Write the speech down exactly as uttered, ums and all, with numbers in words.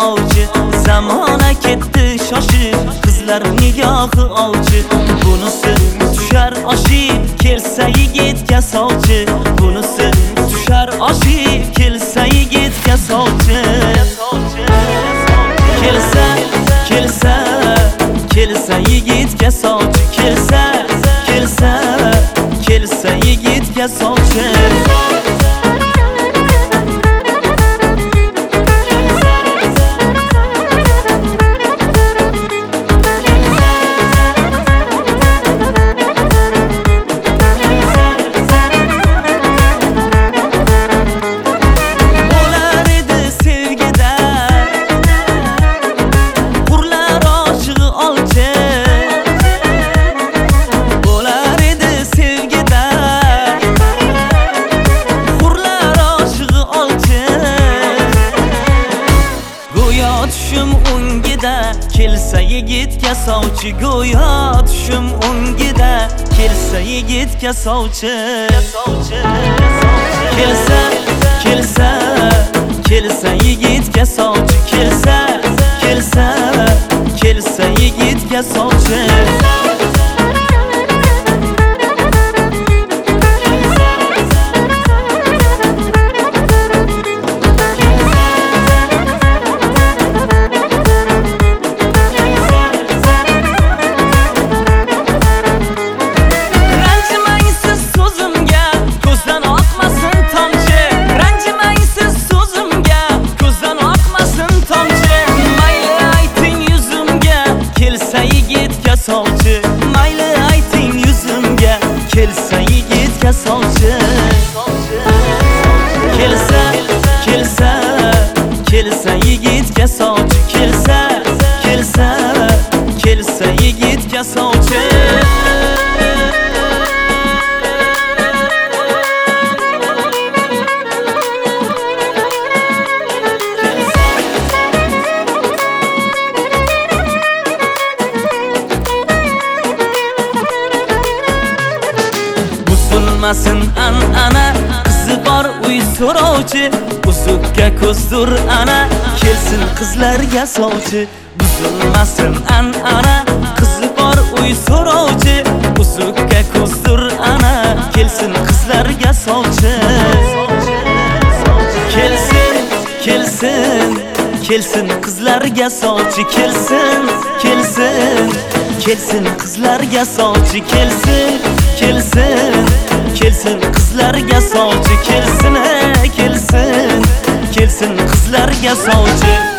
ovchi, zamona ketdi shoshib, qizlar nigohi ovchi. Bunisi tushar oshib, kelsa yigitga sovchi. Bunisi tushar oshib, kelsa yigitga sovchi. Kelsa, kelsa, kelsa yigitga sovchi. Kelsa, kelsa, kelsa yigitga sovchi. Tushum ungida kelsa yigitga sovchi. Go'yo tushum ungida kelsa yigitga sovchi. Kelsa, kelsa, kelsa yigitga sovchi. Kelsa, kelsa, kelsa yigitga sovchi. Mayli ayting yuzimga, kelsa yigitga sovchi. Kelsa, kelsa, kelsa yigitga sovchi. Kelsa, kelsa, kelsa yigitga sovchi. Buzilmasin an'ana, qizi bor uy so'rovchi. Uzukka ko'zdur ana, kelsin qizlarga sovchi. Buzilmasin an'ana, qizi bor uy so'rovchi. Uzukka ko'zdur ana, kelsin qizlarga sovchi. Kelsin, kelsin, kelsin qizlarga sovchi. Kelsin, kelsin, kelsin qizlarga sovchi. Kelsin, kelsin, kelsin qizlarga sovchi. Kelsin, kelsin, kelsin qizlarga sovchi.